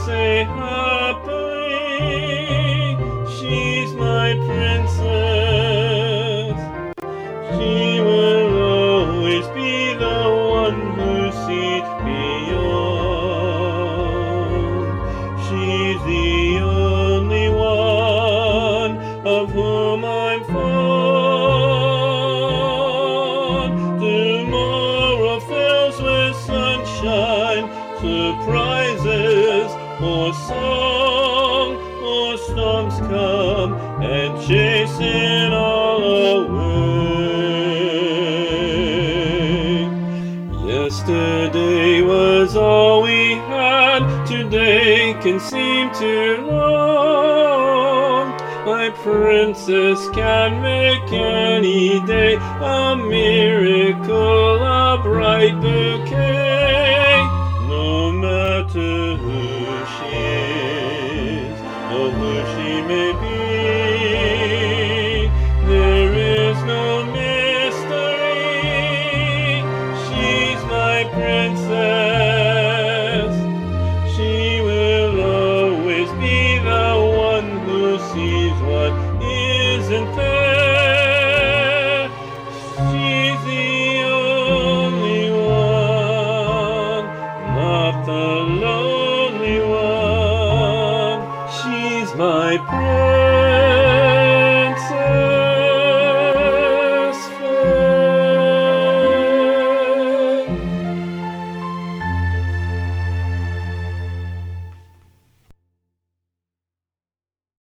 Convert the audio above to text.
say happily, she's my princess. She will always be the one who sees beyond. She's the only one of whom I'm fond. Tomorrow fills with sunshine, surprises, or song, or storms come and chase it all away. Yesterday was all we had, today can seem too long. My princess can make any day a miracle, a bright bouquet. No matter who she is, or who she may be, there is no mystery. She's my princess. She will always be the one who sees what isn't there. She's the only one, not the lonely one. She's my princess.